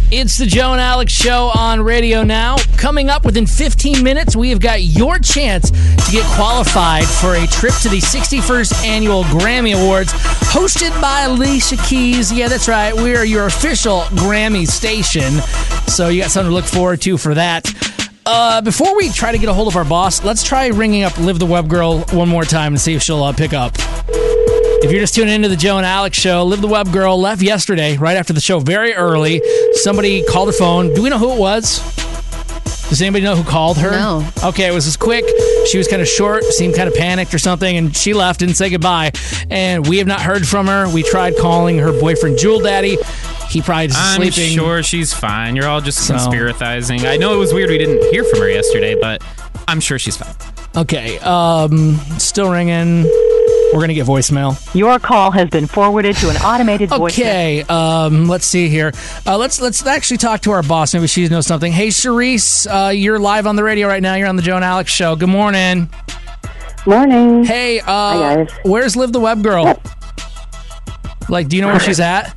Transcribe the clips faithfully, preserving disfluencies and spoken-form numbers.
It's the Joe and Alex Show on radio now. Coming up within fifteen minutes, we have got your chance to get qualified for a trip to the sixty-first Annual Grammy Awards, hosted by Alicia Keys. Yeah, that's right. We are your official Grammy station, so you got something to look forward to for that. Uh, before we try to get a hold of our boss, let's try ringing up Liv the Web Girl one more time and see if she'll uh, pick up. If you're just tuning into the Joe and Alex Show, Liv the Web Girl left yesterday, right after the show, very early. Somebody called her phone. Do we know who it was? Does anybody know who called her? No. Okay, it was just quick. She was kind of short, seemed kind of panicked or something, and she left, didn't say goodbye. And we have not heard from her. We tried calling her boyfriend, Jewel Daddy. He probably just I'm sleeping. sure she's fine. You're all just So- conspiracizing. I know it was weird we didn't hear from her yesterday, but I'm sure she's fine. Okay, um, still ringing. We're going to get voicemail. Your call has been forwarded to an automated voicemail. Okay, um, let's see here. Uh, let's let's actually talk to our boss. Maybe she knows something. Hey, Charisse, uh, you're live on the radio right now. You're on the Joe and Alex Show. Good morning. Morning. Hey, uh, Hi, guys. where's Liv the Web Girl? Yep. Like, do you know where she's at?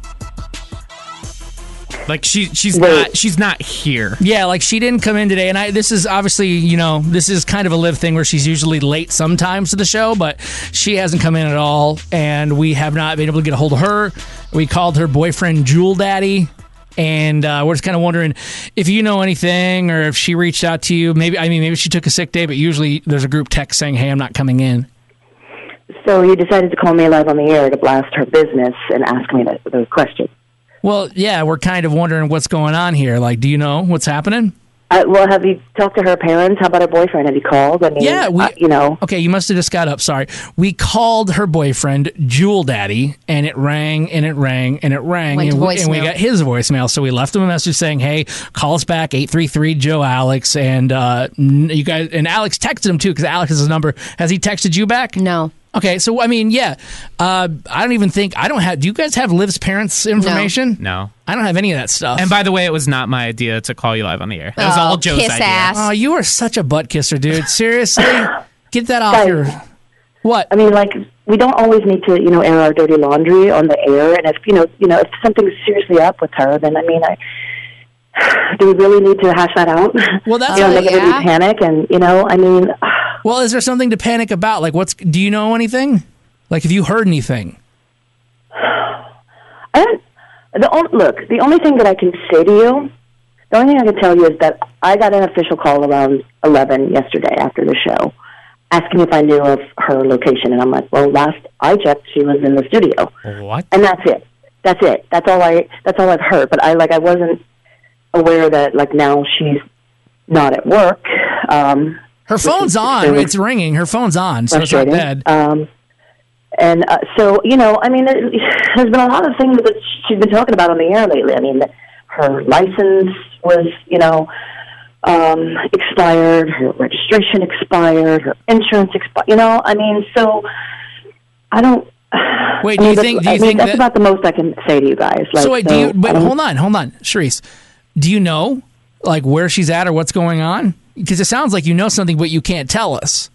Like she she's Wait. not she's not here. Yeah, like she didn't come in today, and I. This is obviously, you know, this is kind of a Liv thing where she's usually late sometimes to the show, but she hasn't come in at all, and we have not been able to get a hold of her. We called her boyfriend Jewel Daddy, and uh, we're just kind of wondering if you know anything, or if she reached out to you. Maybe I mean, maybe she took a sick day, but usually there's a group text saying, "Hey, I'm not coming in." So you decided to call me live on the air to blast her business and ask me that, those questions. Well, yeah, we're kind of wondering what's going on here. Like, do you know what's happening? Uh, well, have you talked to her parents? How about her boyfriend? Have you called? I mean, Yeah, we, uh, you know. Okay, you must have just got up. Sorry. We called her boyfriend, Jewel Daddy, and it rang and it rang and it rang. Went to and, we, and we voicemail. got his voicemail. So we left him a message saying, hey, call us back, eight three three Joe Alex. And uh, you guys, and Alex texted him too, because Alex has his number. Has he texted you back? No. Okay, so I mean, yeah. Uh, I don't even think, I don't have, do you guys have Liv's parents' information? No. I don't have any of that stuff. And by the way, it was not my idea to call you live on the air. That was Oh, all Joe's kiss idea. ass. Oh, you are such a butt kisser, dude. Seriously? Get that off Guys. your... What? I mean, like, we don't always need to, you know, air our dirty laundry on the air. And if, you know, you know, if something's seriously up with her, then, I mean, I... Do we really need to hash that out? Well, that's- you know, Oh, make everybody yeah. panic, and you know, I mean, Well, is there something to panic about? Like, what's? Do you know anything? Like, have you heard anything? I don't. The only, look, the only thing that I can say to you, the only thing I can tell you is that I got an official call around eleven yesterday after the show, asking if I knew of her location, and I'm like, well, last I checked, she was in the studio, What? and that's it. That's it. That's all I. That's all I've heard. But I like I wasn't aware that like now she's not at work. Um, Her phone's on. extremely It's ringing. Her phone's on, so it's not frustrating. dead. Um, and uh, so, you know, I mean, it, there's been a lot of things that she's been talking about on the air lately. I mean, her license was, you know, um, expired, her registration expired, her insurance expired, you know, I mean, so I don't... Wait, I do mean, you that's- think? Do I you mean, think that's that? about the most I can say to you guys. Like, So wait, do you? But I don't- hold on, hold on, Charisse. Do you know like where she's at or what's going on? Because it sounds like you know something, but you can't tell us.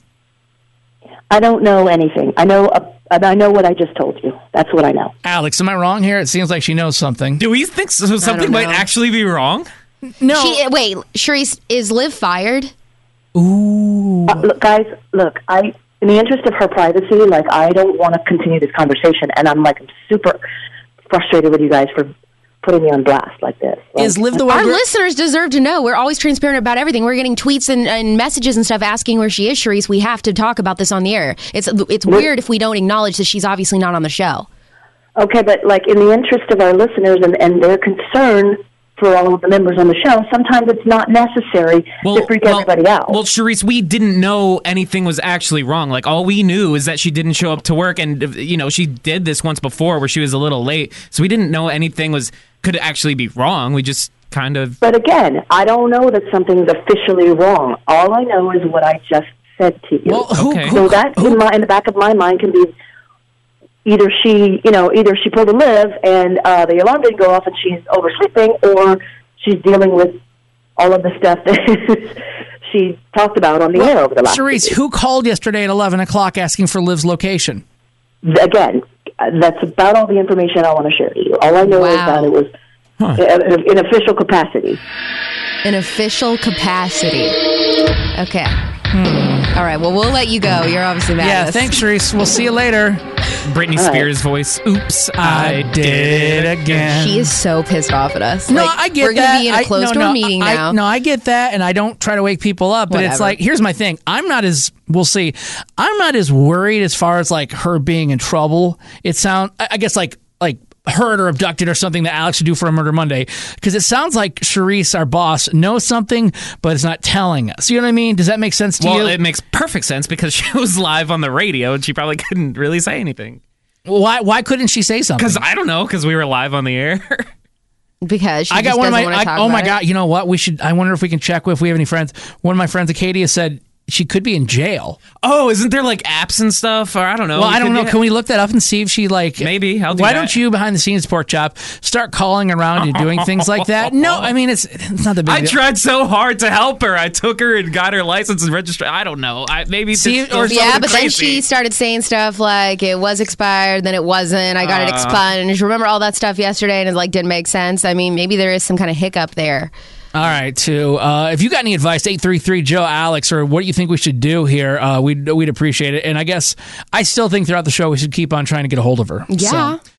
I don't know anything. I know. Uh, I know what I just told you. That's what I know. Alex, am I wrong here? It seems like she knows something. Do we think so, something might know. actually be wrong? No. She, wait, Charisse, is Liv fired? Ooh. Uh, look, guys. Look, I. In the interest of her privacy, like I don't want to continue this conversation, and I'm like super frustrated with you guys for putting me on blast like this. Like, Is Liv the Our Web? listeners deserve to know. We're always transparent about everything. We're getting tweets and, and messages and stuff asking where she is, Charisse. We have to talk about this on the air. It's it's weird if we don't acknowledge that she's obviously not on the show. Okay, but like in the interest of our listeners and, and their concern for all of the members on the show, sometimes it's not necessary to freak everybody out. Well, Charisse, we didn't know anything was actually wrong. Like, all we knew is that she didn't show up to work, and, you know, she did this once before where she was a little late, so we didn't know anything was could actually be wrong. We just kind of... But again, I don't know that something's officially wrong. All I know is what I just said to you. Well, who, Okay. who, so that in, my, in the back of my mind can be either she, you know, either she pulled a Liv and uh, the alarm didn't go off and she's oversleeping, or she's dealing with all of the stuff that she talked about on the air over the last Charisse, week. who called yesterday at eleven o'clock asking for Liv's location? Again, that's about all the information I want to share to you. All I know is Wow. that it was huh. in, in official capacity. In official capacity. Okay. Hmm. All right. Well, we'll let you go. You're obviously mad Yeah, at us. thanks, Sharice. We'll see you later. Britney All right. Spears' voice. Oops, I, I did it again. She is so pissed off at us. No, Like, I get we're that. We're going to be in a I- closed no, door no, meeting I, now. No, I get that, and I don't try to wake people up. But it's Whatever. like, here's my thing. I'm not as, we'll see. I'm not as worried as far as like her being in trouble. It sounds, I I guess like, like, hurt or abducted or something that Alex should do for a Murder Monday, because it sounds like Sharice, our boss, knows something but is not telling us. You know what I mean? Does that make sense to Well, you? it makes perfect sense because she was live on the radio and she probably couldn't really say anything. why why couldn't she say something? Because I don't know, because we were live on the air. because she I got just one of doesn't my want to I, talk oh my about god, it. you know what? We should I wonder if we can check if we have any friends. One of my friends, Acadia, said she could be in jail. Oh, isn't there like apps and stuff? Or I don't know. Well, We I don't could know. get- Can we look that up and see if she like? Maybe. I'll do Why that. don't you, behind the scenes, pork chop, start calling around and doing things like that? No, I mean it's it's not the big I deal. tried so hard to help her. I took her and got her license and register. I don't know. I maybe See, this- or- this Yeah, is but then crazy. she started saying stuff like it was expired, then it wasn't. I got it Uh. expunged. Remember all that stuff yesterday, and it like didn't make sense. I mean, maybe there is some kind of hiccup there. All right, too. Uh, if you got any advice, eight three three Joe Alex, or what do you think we should do here? Uh, we'd we'd appreciate it. And I guess I still think throughout the show we should keep on trying to get a hold of her. Yeah. So,